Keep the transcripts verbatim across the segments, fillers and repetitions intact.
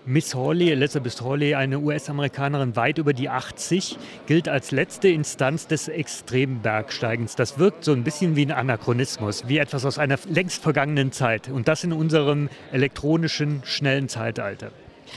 Miss Hawley, Elizabeth Hawley, eine U S-Amerikanerin weit über die achtzig, gilt als letzte Instanz des Extrembergsteigens. Das wirkt so ein bisschen wie ein Anachronismus, wie etwas aus einer längst vergangenen Zeit. Und das in unserem elektronischen, schnellen Zeitalter.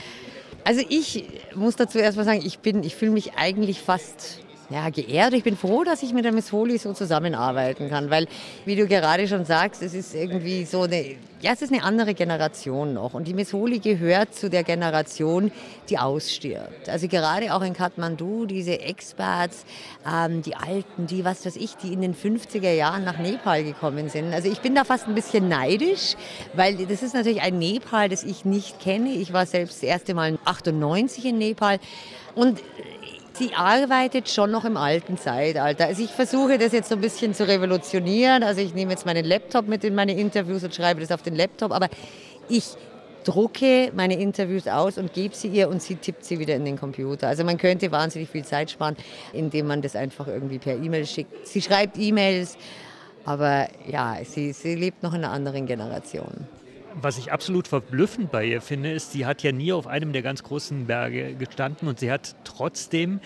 Also ich muss dazu erst mal sagen, ich bin, ich fühle mich eigentlich fast ja, geehrt. Ich bin froh, dass ich mit der Miss Hawley so zusammenarbeiten kann, weil, wie du gerade schon sagst, es ist irgendwie so eine, ja, es ist eine andere Generation noch. Und die Miss Hawley gehört zu der Generation, die ausstirbt. Also gerade auch in Kathmandu, diese Experts, ähm, die Alten, die, was weiß ich, die in den fünfziger Jahren nach Nepal gekommen sind. Also ich bin da fast ein bisschen neidisch, weil das ist natürlich ein Nepal, das ich nicht kenne. Ich war selbst das erste Mal achtundneunzig in Nepal und sie arbeitet schon noch im alten Zeitalter. Also ich versuche das jetzt so ein bisschen zu revolutionieren. Also ich nehme jetzt meinen Laptop mit in meine Interviews und schreibe das auf den Laptop. Aber ich drucke meine Interviews aus und gebe sie ihr und sie tippt sie wieder in den Computer. Also man könnte wahnsinnig viel Zeit sparen, indem man das einfach irgendwie per E-Mail schickt. Sie schreibt E-Mails, aber ja, sie, sie lebt noch in einer anderen Generation. Was ich absolut verblüffend bei ihr finde, ist, sie hat ja nie auf einem der ganz großen Berge gestanden und sie hat trotzdem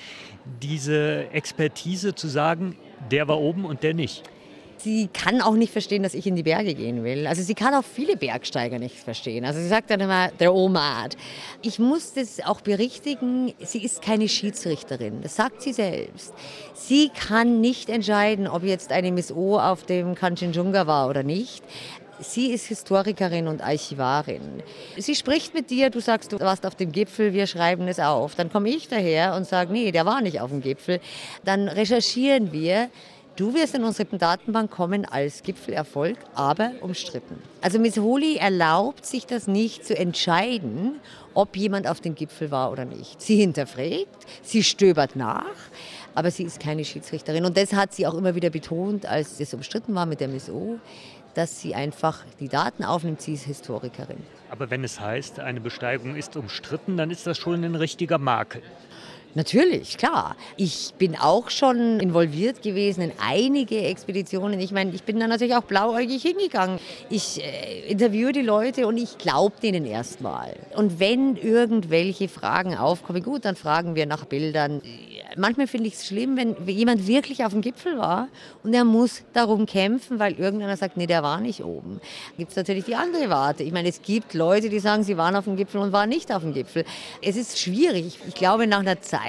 diese Expertise zu sagen, der war oben und der nicht. Sie kann auch nicht verstehen, dass ich in die Berge gehen will. Also sie kann auch viele Bergsteiger nicht verstehen. Also sie sagt dann immer, they're all mad. Ich muss das auch berichtigen, sie ist keine Schiedsrichterin. Das sagt sie selbst. Sie kann nicht entscheiden, ob jetzt eine Miss O auf dem Kanchenjunga war oder nicht. Sie ist Historikerin und Archivarin. Sie spricht mit dir, du sagst, du warst auf dem Gipfel, wir schreiben es auf. Dann komme ich daher und sage, nee, der war nicht auf dem Gipfel. Dann recherchieren wir. Du wirst in unsere Datenbank kommen als Gipfelerfolg, aber umstritten. Also Miss Hawley erlaubt sich das nicht zu entscheiden, ob jemand auf dem Gipfel war oder nicht. Sie hinterfragt, sie stöbert nach, aber sie ist keine Schiedsrichterin. Und das hat sie auch immer wieder betont, als es umstritten war mit der Miss O, dass sie einfach die Daten aufnimmt, sie ist Historikerin. Aber wenn es heißt, eine Besteigung ist umstritten, dann ist das schon ein richtiger Makel. Natürlich, klar. Ich bin auch schon involviert gewesen in einige Expeditionen. Ich meine, ich bin da natürlich auch blauäugig hingegangen. Ich äh, interviewe die Leute und ich glaube denen erstmal. Und wenn irgendwelche Fragen aufkommen, gut, dann fragen wir nach Bildern. Manchmal finde ich es schlimm, wenn jemand wirklich auf dem Gipfel war und er muss darum kämpfen, weil irgendeiner sagt, nee, der war nicht oben. Da gibt es natürlich die andere Warte. Ich meine, es gibt Leute, die sagen, sie waren auf dem Gipfel und waren nicht auf dem Gipfel. Es ist schwierig. Ich glaube, nach einer Zeit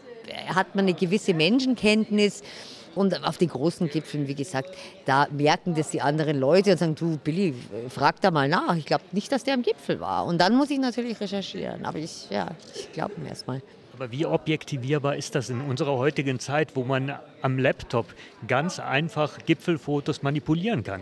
hat man eine gewisse Menschenkenntnis. Und auf den großen Gipfeln, wie gesagt, da merken das die anderen Leute und sagen, du Billy, frag da mal nach. Ich glaube nicht, dass der am Gipfel war. Und dann muss ich natürlich recherchieren. Aber ich, ja, ich glaube ihm erst mal. Aber wie objektivierbar ist das in unserer heutigen Zeit, wo man am Laptop ganz einfach Gipfelfotos manipulieren kann?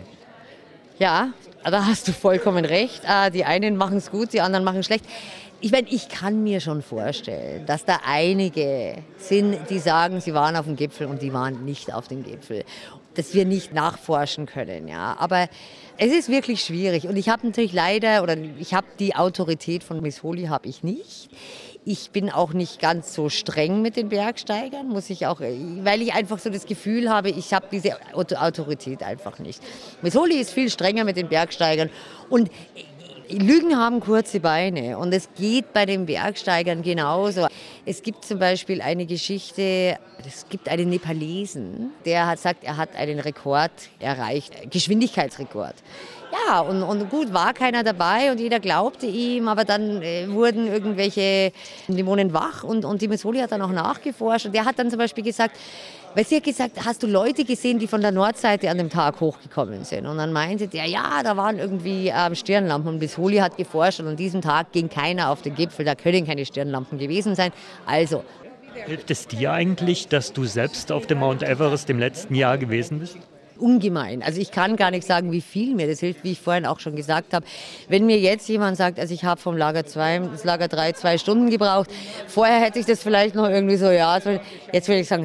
Ja, da hast du vollkommen recht. Die einen machen es gut, die anderen machen es schlecht. Ich meine, ich kann mir schon vorstellen, dass da einige sind, die sagen, sie waren auf dem Gipfel und die waren nicht auf dem Gipfel. Dass wir nicht nachforschen können, ja. Aber es ist wirklich schwierig. Und ich habe natürlich leider, oder ich habe die Autorität von Miss Hawley habe ich nicht. Ich bin auch nicht ganz so streng mit den Bergsteigern, muss ich auch, weil ich einfach so das Gefühl habe, ich habe diese Autorität einfach nicht. Miss Hawley ist viel strenger mit den Bergsteigern und Lügen haben kurze Beine und es geht bei den Bergsteigern genauso. Es gibt zum Beispiel eine Geschichte, es gibt einen Nepalesen, der hat sagt, er hat einen Rekord erreicht, Geschwindigkeitsrekord. Ja, und, und gut, war keiner dabei und jeder glaubte ihm, aber dann äh, wurden irgendwelche Dämonen wach und, und die Miss Hawley hat dann auch nachgeforscht und der hat dann zum Beispiel gesagt, weil sie hat gesagt, hast du Leute gesehen, die von der Nordseite an dem Tag hochgekommen sind? Und dann meinte der, ja, da waren irgendwie ähm, Stirnlampen und Miss Hawley hat geforscht und an diesem Tag ging keiner auf den Gipfel, da können keine Stirnlampen gewesen sein. Also. Hilft es dir eigentlich, dass du selbst auf dem Mount Everest im letzten Jahr gewesen bist? Ungemein. Also ich kann gar nicht sagen, wie viel mir das hilft, wie ich vorhin auch schon gesagt habe. Wenn mir jetzt jemand sagt, also ich habe vom Lager zwei ins Lager drei zwei Stunden gebraucht, vorher hätte ich das vielleicht noch irgendwie so, ja, jetzt würde ich sagen, hey,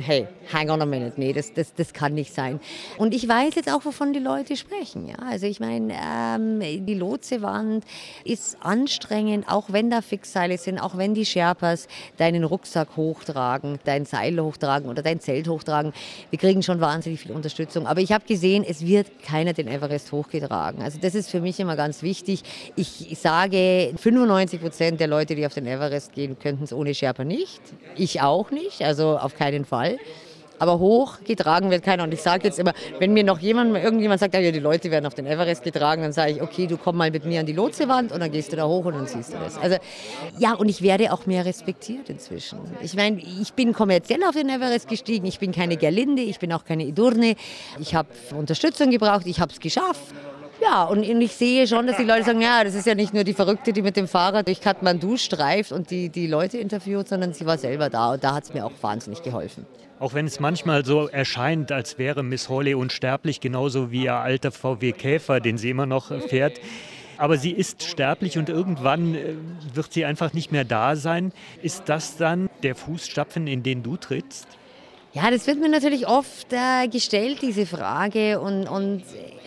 hang on a minute, nee, das, das, das kann nicht sein. Und ich weiß jetzt auch, wovon die Leute sprechen. Ja? Also ich meine, ähm, die Lotsewand ist anstrengend, auch wenn da Fixseile sind, auch wenn die Sherpas deinen Rucksack hochtragen, dein Seil hochtragen oder dein Zelt hochtragen. Wir kriegen schon wahnsinnig viel Unterstützung. Aber ich habe gesehen, es wird keiner den Everest hochgetragen. Also das ist für mich immer ganz wichtig. Ich sage, fünfundneunzig Prozent der Leute, die auf den Everest gehen, könnten es ohne Sherpa nicht. Ich auch nicht, also auf keinen Fall. Aber hochgetragen wird keiner. Und ich sage jetzt immer, wenn mir noch jemand, irgendjemand sagt, ja, die Leute werden auf den Everest getragen, dann sage ich, okay, du komm mal mit mir an die Lotsewand und dann gehst du da hoch und dann siehst du das. Also ja, und ich werde auch mehr respektiert inzwischen. Ich meine, ich bin kommerziell auf den Everest gestiegen. Ich bin keine Gerlinde, ich bin auch keine Idurne. Ich habe Unterstützung gebraucht, ich habe es geschafft. Ja, und ich sehe schon, dass die Leute sagen, ja, das ist ja nicht nur die Verrückte, die mit dem Fahrrad durch Kathmandu streift und die, die Leute interviewt, sondern sie war selber da und da hat es mir auch wahnsinnig geholfen. Auch wenn es manchmal so erscheint, als wäre Miss Hawley unsterblich, genauso wie ihr alter V W Käfer, den sie immer noch fährt. Aber sie ist sterblich und irgendwann wird sie einfach nicht mehr da sein. Ist das dann der Fußstapfen, in den du trittst? Ja, das wird mir natürlich oft äh, gestellt, diese Frage. Und, und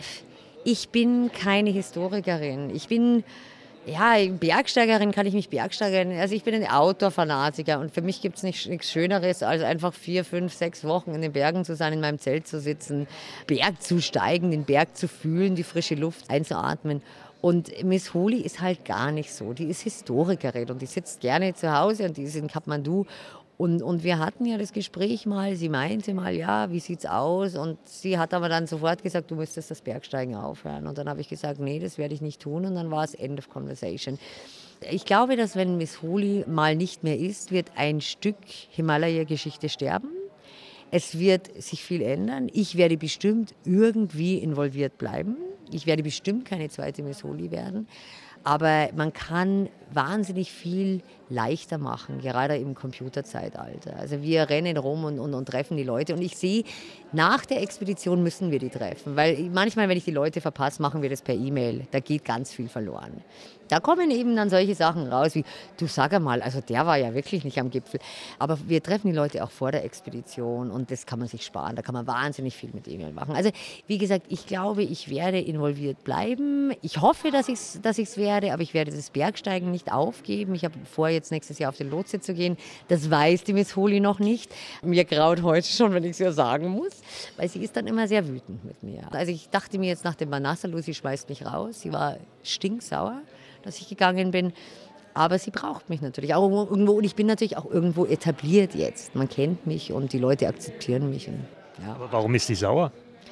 ich bin keine Historikerin. Ich bin... Ja, Bergsteigerin kann ich mich bergsteigern. Also ich bin ein Outdoor-Fanatiker und für mich gibt es nicht, nichts Schöneres, als einfach vier, fünf, sechs Wochen in den Bergen zu sein, in meinem Zelt zu sitzen, Berg zu steigen, den Berg zu fühlen, die frische Luft einzuatmen. Und Miss Hawley ist halt gar nicht so. Die ist Historikerin und die sitzt gerne zu Hause und die ist in Kathmandu. Und, und wir hatten ja das Gespräch mal, sie meinte mal, ja, wie sieht's aus? Und sie hat aber dann sofort gesagt, du müsstest das Bergsteigen aufhören. Und dann habe ich gesagt, nee, das werde ich nicht tun. Und dann war es End of Conversation. Ich glaube, dass wenn Miss Hawley mal nicht mehr ist, wird ein Stück Himalaya-Geschichte sterben. Es wird sich viel ändern. Ich werde bestimmt irgendwie involviert bleiben. Ich werde bestimmt keine zweite Miss Hawley werden. Aber man kann wahnsinnig viel leichter machen, gerade im Computerzeitalter. Also wir rennen rum und, und, und treffen die Leute. Und ich sehe, nach der Expedition müssen wir die treffen. Weil manchmal, wenn ich die Leute verpasse, machen wir das per E-Mail. Da geht ganz viel verloren. Da kommen eben dann solche Sachen raus wie, du sag einmal, also der war ja wirklich nicht am Gipfel. Aber wir treffen die Leute auch vor der Expedition und das kann man sich sparen. Da kann man wahnsinnig viel mit E-Mail machen. Also wie gesagt, ich glaube, ich werde involviert bleiben. Ich hoffe, dass ich es dass ich's werde, aber ich werde das Bergsteigen nicht aufgeben. Ich habe vor, jetzt nächstes Jahr auf den Lotse zu gehen. Das weiß die Miss Hawley noch nicht. Mir graut heute schon, wenn ich es ihr sagen muss, weil sie ist dann immer sehr wütend mit mir. Also ich dachte mir jetzt nach dem Manaslu, sie schmeißt mich raus. Sie war stinksauer, dass ich gegangen bin. Aber sie braucht mich natürlich auch irgendwo. Und ich bin natürlich auch irgendwo etabliert jetzt. Man kennt mich und die Leute akzeptieren mich. Und, ja. Aber warum ist sie sauer?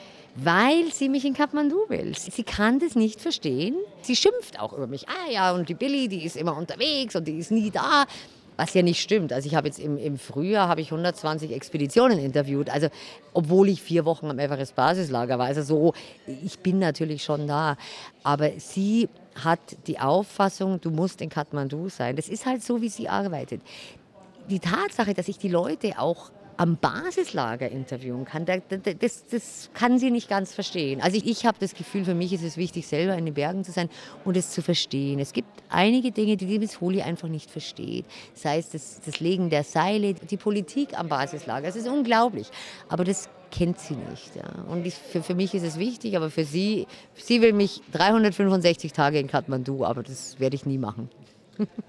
Weil sie mich in Kathmandu will. Sie kann das nicht verstehen. Sie schimpft auch über mich. Ah ja, und die Billy, die ist immer unterwegs und die ist nie da. Was ja nicht stimmt. Also ich habe jetzt im, im Frühjahr habe ich hundertzwanzig Expeditionen interviewt. Also obwohl ich vier Wochen am Everest-Basislager war. Also so, ich bin natürlich schon da. Aber sie hat die Auffassung, du musst in Kathmandu sein. Das ist halt so, wie sie arbeitet. Die Tatsache, dass ich die Leute auch am Basislager interviewen kann, das, das kann sie nicht ganz verstehen. Also ich, ich habe das Gefühl, für mich ist es wichtig, selber in den Bergen zu sein und es zu verstehen. Es gibt einige Dinge, die die Miss Hawley einfach nicht versteht. Sei es das, das Legen der Seile, die Politik am Basislager. Es ist unglaublich. Aber das kennt sie nicht. Ja. Und ich, für, für mich ist es wichtig, aber für sie, sie will mich dreihundertfünfundsechzig Tage in Kathmandu, aber das werde ich nie machen.